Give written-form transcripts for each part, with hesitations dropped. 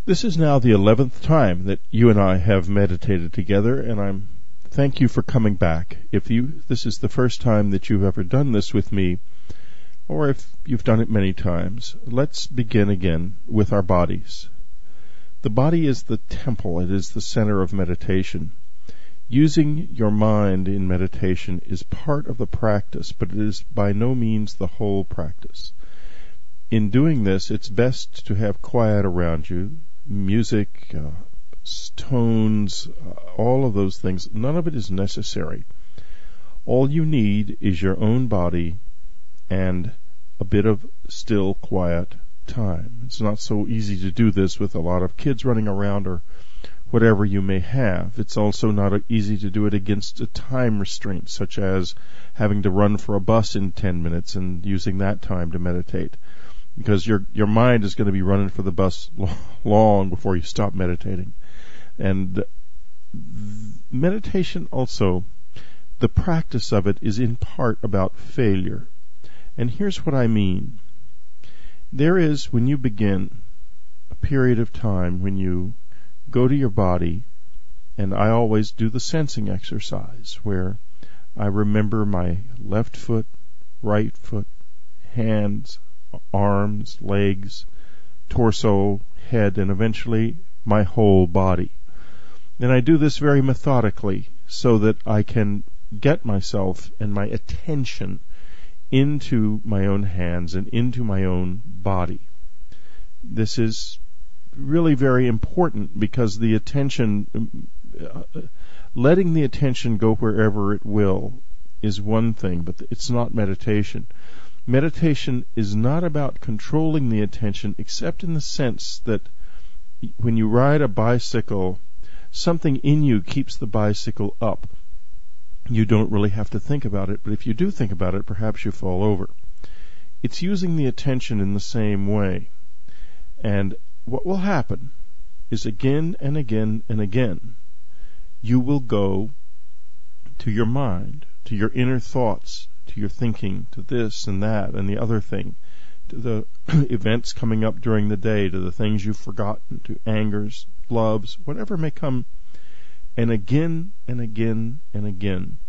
This is now the 11th time that you and I have meditated together, and thank you for coming back. If this is the first time that you've ever done this with me, or if you've done it many times, let's begin again with our bodies. The body is the temple. It is the center of meditation. Using your mind in meditation is part of the practice, but it is by no means the whole practice. In doing this, it's best to have quiet around you, music, tones, all of those things. None of it is necessary. All you need is your own body and a bit of still, quiet time. It's not so easy to do this with a lot of kids running around or whatever you may have. It's also not easy to do it against a time restraint, such as having to run for a bus in 10 minutes and using that time to meditate, because your mind is going to be running for the bus long before you stop meditating. And meditation also, the practice of it is in part about failure. And here's what I mean. There is, when you begin, a period of time when you go to your body, and I always do the sensing exercise, where I remember my left foot, right foot, hands, arms, legs, torso, head, and eventually my whole body. And I do this very methodically so that I can get myself and my attention into my own hands and into my own body. This is really very important because the attention, letting the attention go wherever it will is one thing, but it's not meditation. Meditation is not about controlling the attention, except in the sense that when you ride a bicycle, something in you keeps the bicycle up. You don't really have to think about it, but if you do think about it, perhaps you fall over. It's using the attention in the same way. And what will happen is again and again and again, you will go to your mind, to your inner thoughts, to your thinking, to this and that and the other thing, to the events coming up during the day, to the things you've forgotten, to angers, loves, whatever may come. And again and again and again,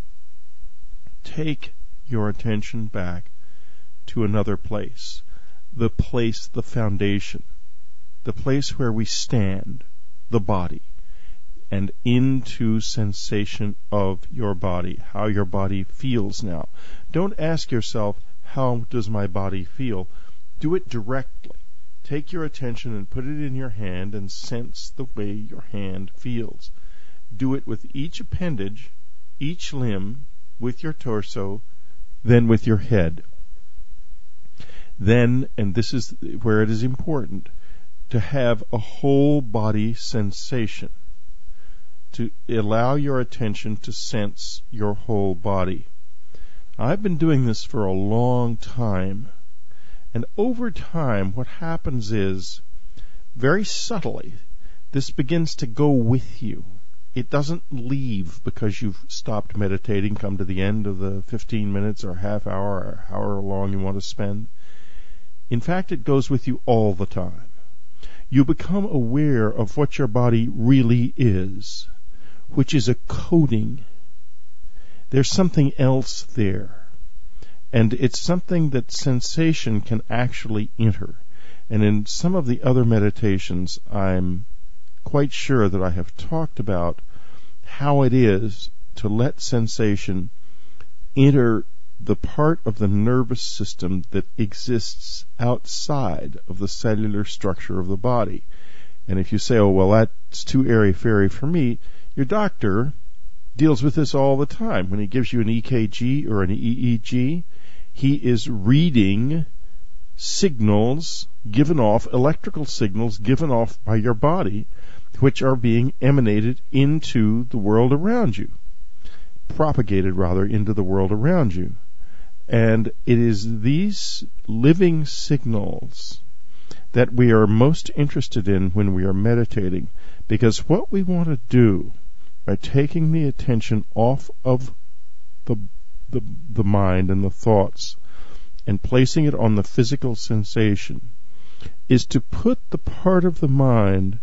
take your attention back to another place, the foundation, the place where we stand, the body, and into sensation of your body, how your body feels now. Don't ask yourself, how does my body feel? Do it directly. Take your attention and put it in your hand and sense the way your hand feels. Do it with each appendage, each limb, with your torso, then with your head. Then, and this is where it is important, to have a whole body sensation, to allow your attention to sense your whole body. I've been doing this for a long time, and over time what happens is, very subtly, this begins to go with you. It doesn't leave because you've stopped meditating, come to the end of the 15 minutes or half hour or however long you want to spend. In fact, it goes with you all the time. You become aware of what your body really is, which is a coding. There's something else there. And it's something that sensation can actually enter. And in some of the other meditations, I'm quite sure that I have talked about how it is to let sensation enter the part of the nervous system that exists outside of the cellular structure of the body. And if you say, oh, well, that's too airy-fairy for me, your doctor deals with this all the time. When he gives you an EKG or an EEG, he is reading signals given off, electrical signals given off by your body, which are being emanated into the world around you, propagated rather into the world around you. And it is these living signals that we are most interested in when we are meditating, because what we want to do by taking the attention off of the mind and the thoughts and placing it on the physical sensation is to put the part of the mind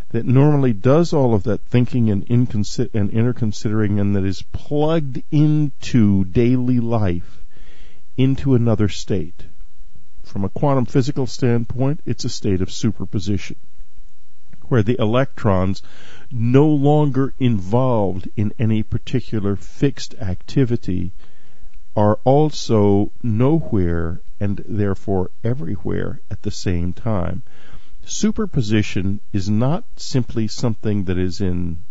that normally does all of that thinking and inner considering, and that is plugged into daily life, into another state. From a quantum physical standpoint, it's a state of superposition, where the electrons, no longer involved in any particular fixed activity, are also nowhere and therefore everywhere at the same time. Superposition is not simply something that is in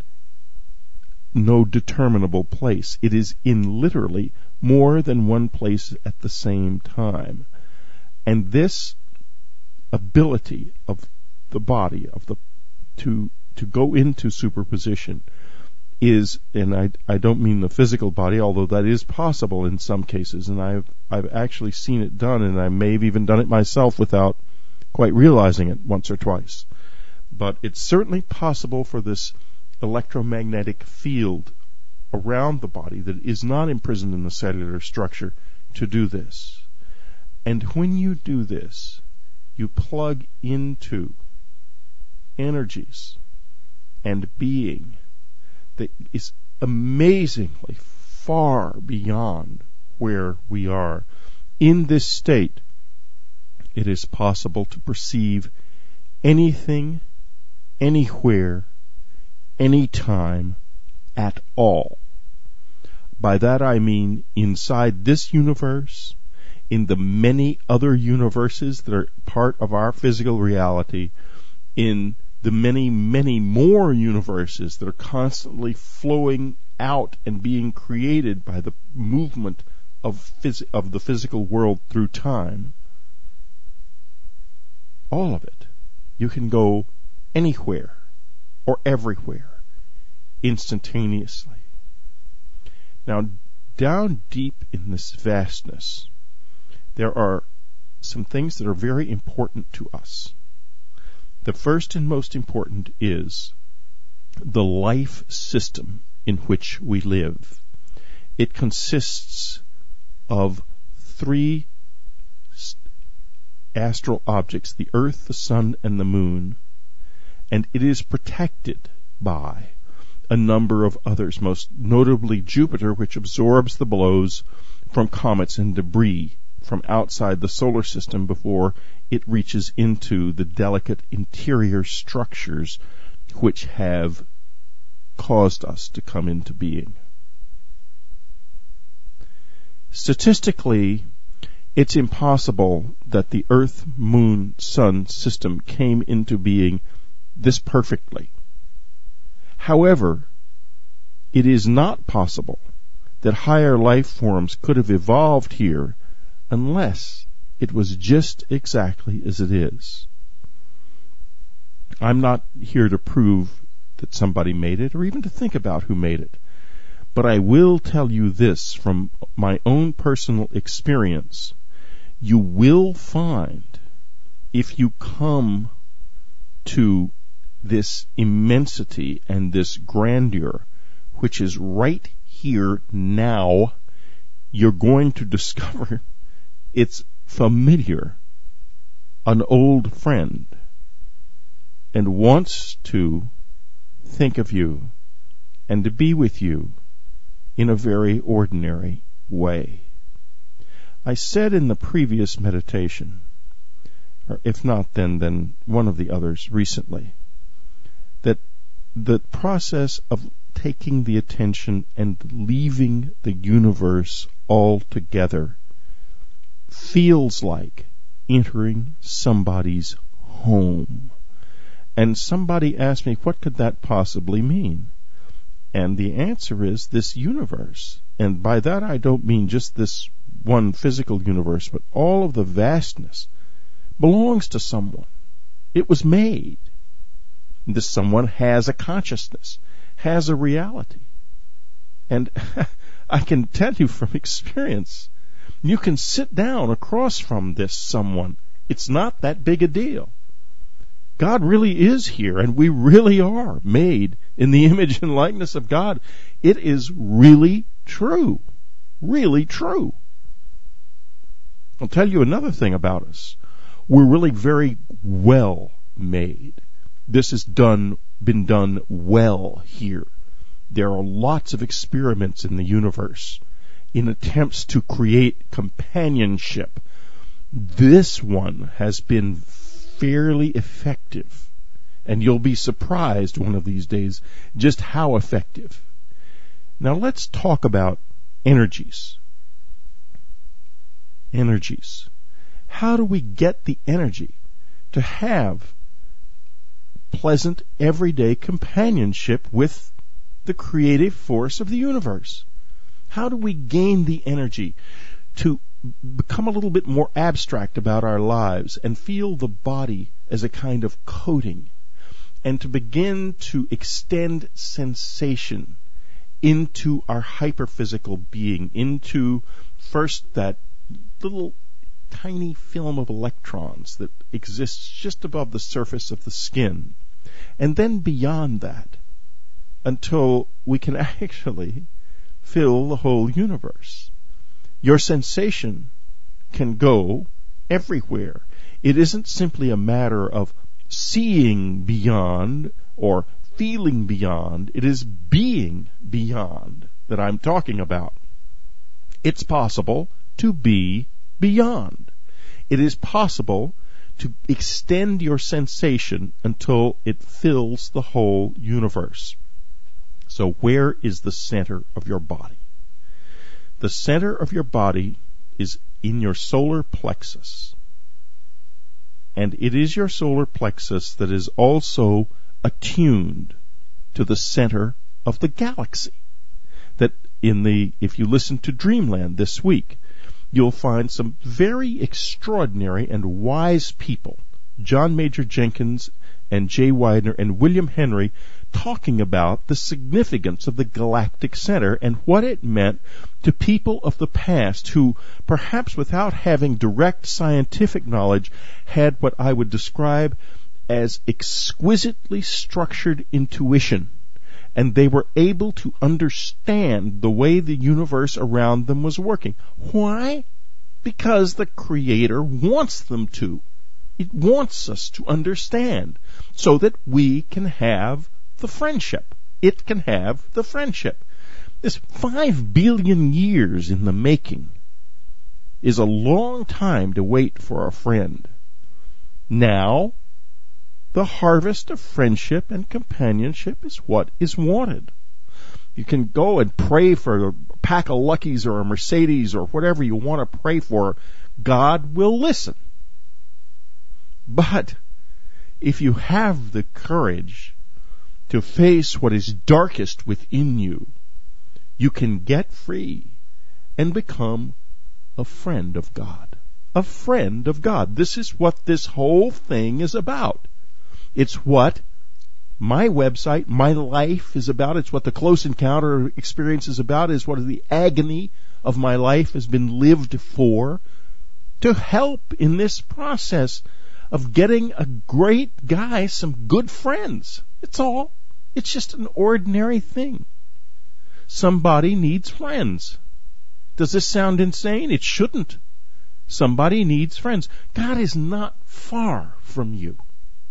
no determinable place. It is in literally more than one place at the same time. And this ability of the body to go into superposition is, and I don't mean the physical body, although that is possible in some cases, and I've actually seen it done, and I may have even done it myself without quite realizing it once or twice. But it's certainly possible for this electromagnetic field around the body that is not imprisoned in the cellular structure to do this. And when you do this, you plug into energies and being that is amazingly far beyond where we are. In this state, it is possible to perceive anything, anywhere, anytime, at all. By that I mean inside this universe, in the many other universes that are part of our physical reality, in the many, many more universes that are constantly flowing out and being created by the movement of the physical world through time. All of it. You can go anywhere or everywhere instantaneously. Now, down deep in this vastness, there are some things that are very important to us. The first and most important is the life system in which we live. It consists of three astral objects, the Earth, the Sun, and the Moon, and it is protected by a number of others, most notably Jupiter, which absorbs the blows from comets and debris from outside the solar system before it reaches into the delicate interior structures which have caused us to come into being. Statistically, it's impossible that the Earth, Moon, Sun system came into being this perfectly. However, it is not possible that higher life forms could have evolved here unless it was just exactly as it is. I'm not here to prove that somebody made it or even to think about who made it. But I will tell you this from my own personal experience. You will find, if you come to this immensity and this grandeur, which is right here now, you're going to discover it's familiar, an old friend, and wants to think of you and to be with you in a very ordinary way. I said in the previous meditation, or if not then one of the others recently, that the process of taking the attention and leaving the universe altogether feels like entering somebody's home. And somebody asked me, what could that possibly mean? And the answer is this universe. And by that I don't mean just this one physical universe, but all of the vastness belongs to someone. It was made. This someone has a consciousness, has a reality. And I can tell you from experience, you can sit down across from this someone. It's not that big a deal. God really is here, and we really are made in the image and likeness of God. It is really true. Really true. I'll tell you another thing about us. We're really very well made. this has been done well here. There are lots of experiments in the universe in attempts to create companionship. This one has been fairly effective, and you'll be surprised one of these days just how effective. Now let's talk about energies. Energies. How do we get the energy to have pleasant, everyday companionship with the creative force of the universe? How do we gain the energy to become a little bit more abstract about our lives and feel the body as a kind of coating, and to begin to extend sensation into our hyperphysical being, into first that little tiny film of electrons that exists just above the surface of the skin, and then beyond that, until we can actually fill the whole universe. Your sensation can go everywhere. It isn't simply a matter of seeing beyond or feeling beyond. It is being beyond that I'm talking about. It's possible to be beyond. It is possible to extend your sensation until it fills the whole universe. So where is the center of your body? The center of your body is in your solar plexus. And it is your solar plexus that is also attuned to the center of the galaxy. That if you listen to Dreamland this week, you'll find some very extraordinary and wise people, John Major Jenkins and Jay Weidner and William Henry, talking about the significance of the galactic center and what it meant to people of the past who, perhaps without having direct scientific knowledge, had what I would describe as exquisitely structured intuition. And they were able to understand the way the universe around them was working. Why? Because the Creator wants them to. It wants us to understand so that we can have the friendship. It can have the friendship. This 5 billion years in the making is a long time to wait for a friend. Now, the harvest of friendship and companionship is what is wanted. You can go and pray for a pack of Luckies or a Mercedes or whatever you want to pray for. God will listen. But if you have the courage to face what is darkest within you, you can get free and become a friend of God. A friend of God. This is what this whole thing is about. It's what my website, my life is about. It's what the Close Encounter experience is about. It's what the agony of my life has been lived for, to help in this process of getting a great guy some good friends. It's all. It's just an ordinary thing. Somebody needs friends. Does this sound insane? It shouldn't. Somebody needs friends. God is not far from you.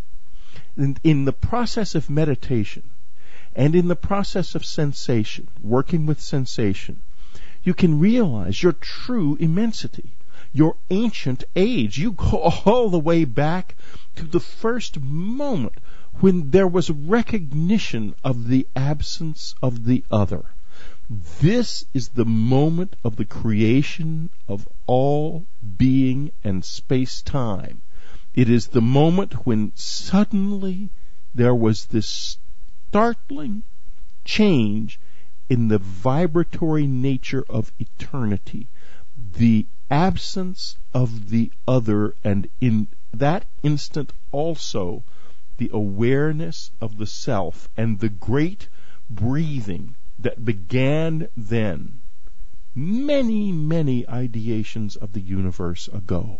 In the process of meditation and in the process of sensation, working with sensation, you can realize your true immensity, your ancient age. You go all the way back to the first moment when there was recognition of the absence of the other. This is the moment of the creation of all being and space-time. It is the moment when suddenly there was this startling change in the vibratory nature of eternity, the absence of the other, and in that instant also the awareness of the self and the great breathing that began then, many, many ideations of the universe ago,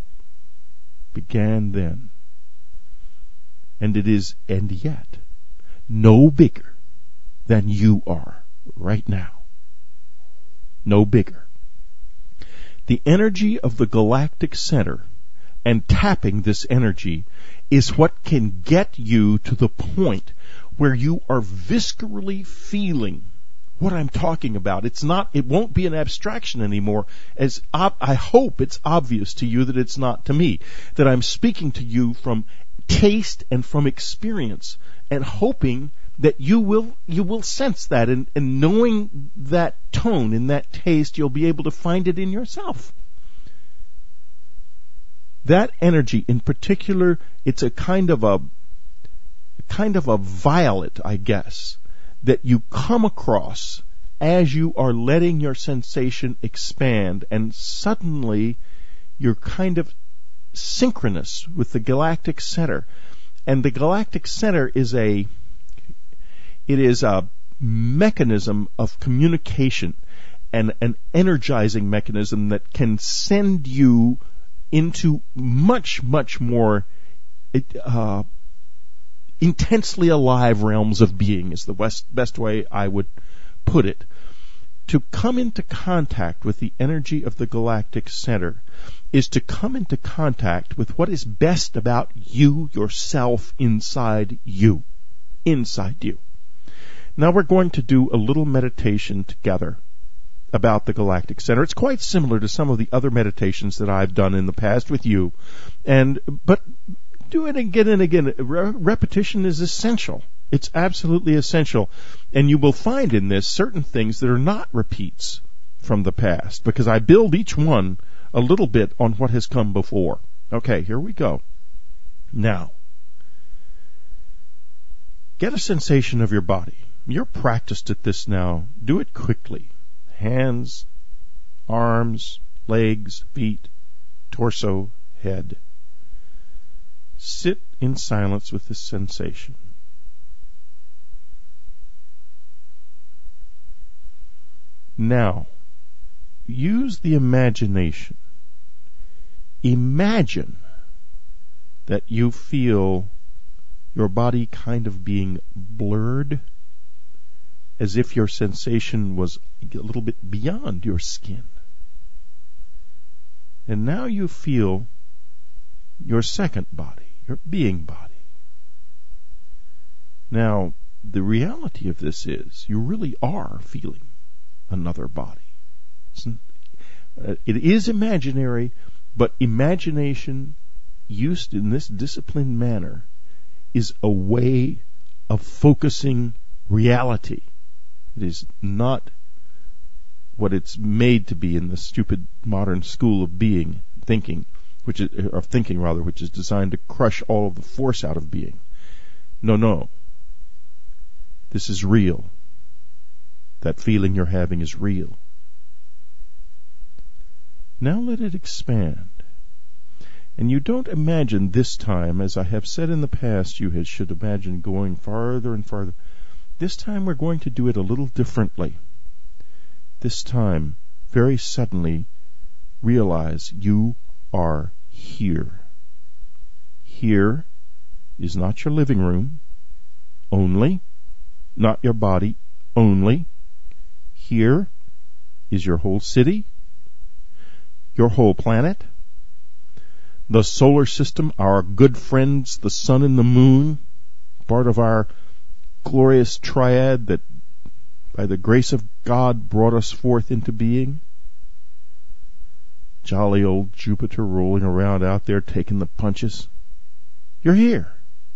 began then. And it is, and yet, no bigger than you are right now. No bigger. The energy of the galactic center and tapping this energy is what can get you to the point where you are viscerally feeling what I'm talking about. It won't be an abstraction anymore, as I hope it's obvious to you that it's not to me, that I'm speaking to you from taste and from experience, and hoping that you will sense that, and knowing that tone and that taste, you'll be able to find it in yourself. That energy in particular, it's a kind of a violet, I guess, that you come across as you are letting your sensation expand, and suddenly you're kind of synchronous with the galactic center. And the galactic center is a mechanism of communication, and an energizing mechanism that can send you into much, much more intensely alive realms of being, is the best way I would put it. To come into contact with the energy of the galactic center is to come into contact with what is best about you, yourself, inside you. Inside you. Now we're going to do a little meditation together about the galactic center. It's quite similar to some of the other meditations that I've done in the past with you, but do it again and again. Repetition is essential. It's absolutely essential. And you will find in this certain things that are not repeats from the past, because I build each one a little bit on what has come before. Okay, here we go. Now, get a sensation of your body. You're practiced at this now. Do it quickly. Hands, arms, legs, feet, torso, head. Sit in silence with this sensation. Now, use the imagination. Imagine that you feel your body kind of being blurred, as if your sensation was a little bit beyond your skin. And now you feel your second body, your being body. Now, the reality of this is you really are feeling another body. It is imaginary, but imagination used in this disciplined manner is a way of focusing reality. It is not what it's made to be in the stupid modern school of thinking, which is designed to crush all of the force out of being. No. This is real. That feeling you're having is real. Now let it expand. And you don't imagine this time, as I have said in the past, you should imagine going farther and farther. This time we're going to do it a little differently. This time, very suddenly, realize you are here. Here is not your living room only, not your body only. Here is your whole city, your whole planet, the solar system, our good friends, the sun and the moon, part of our glorious triad that by the grace of God brought us forth into being. Jolly old Jupiter rolling around out there taking the punches. You're here.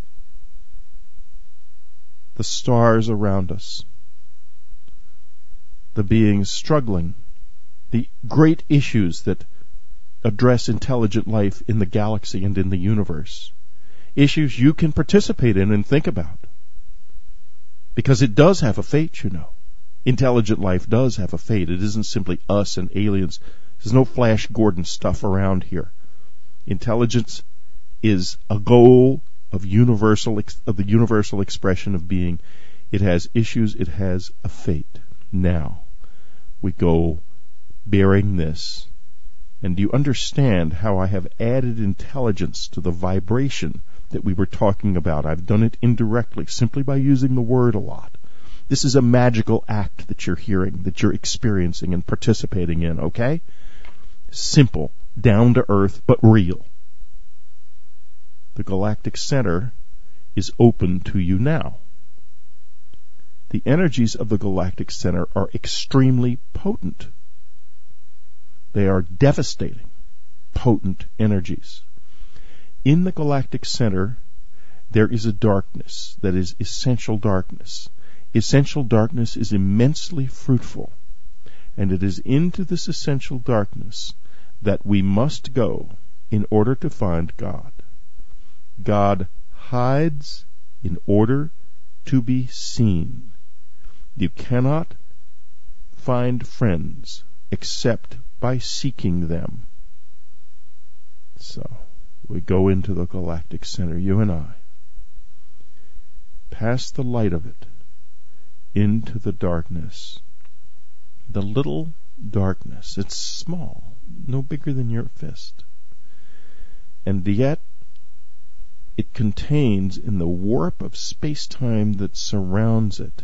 The stars around us. The beings struggling. The great issues that address intelligent life in the galaxy and in the universe. Issues you can participate in and think about. Because it does have a fate, you know. Intelligent life does have a fate. It isn't simply us and aliens. There's no Flash Gordon stuff around here. Intelligence is a goal of the universal expression of being. It has issues. It has a fate. Now, we go bearing this. And do you understand how I have added intelligence to the vibration that we were talking about? I've done it indirectly, simply by using the word a lot. This is a magical act that you're hearing, that you're experiencing and participating in, okay? Simple, down to earth, but real. The galactic center is open to you now. The energies of the galactic center are extremely potent. They are devastating, potent energies. In the galactic center, there is a darkness that is essential darkness. Essential darkness is immensely fruitful, and it is into this essential darkness that we must go in order to find God. God hides in order to be seen. You cannot find friends except by seeking them. So, we go into the galactic center, you and I, past the light of it, into the darkness. The little darkness, it's small, no bigger than your fist. And yet, it contains, in the warp of space-time that surrounds it,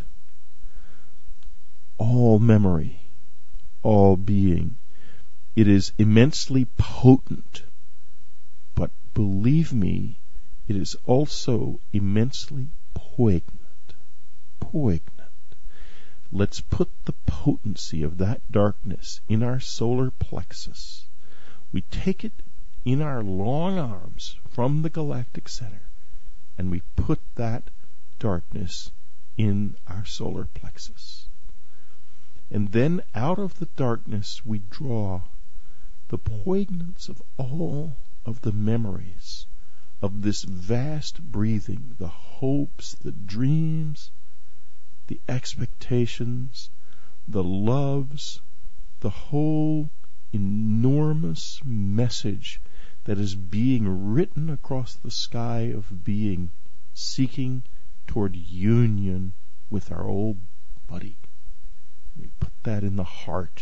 all memory, all being. It is immensely potent, but believe me, it is also immensely poignant. Poignant. Let's put the potency of that darkness in our solar plexus. We take it in our long arms from the galactic center, and we put that darkness in our solar plexus. And then out of the darkness we draw the poignance of all of the memories of this vast breathing, the hopes, the dreams, the expectations, the loves, the whole enormous message that is being written across the sky of being, seeking toward union with our old buddy. We put that in the heart.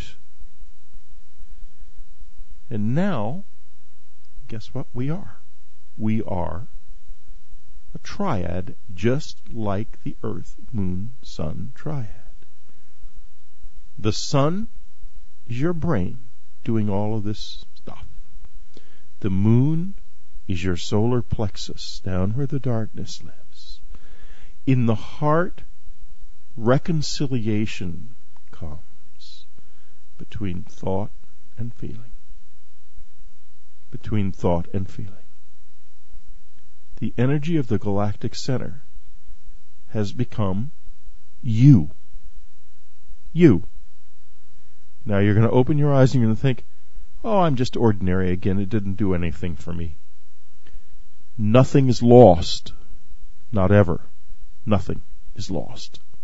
And now, guess what we are? We are a triad, just like the Earth, Moon, Sun triad. The Sun is your brain doing all of this stuff. The Moon is your solar plexus, down where the darkness lives. In the heart, reconciliation comes between thought and feeling. Between thought and feeling. The energy of the galactic center has become you. You. Now you're going to open your eyes and you're going to think, oh, I'm just ordinary again. It didn't do anything for me. Nothing is lost. Not ever. Nothing is lost.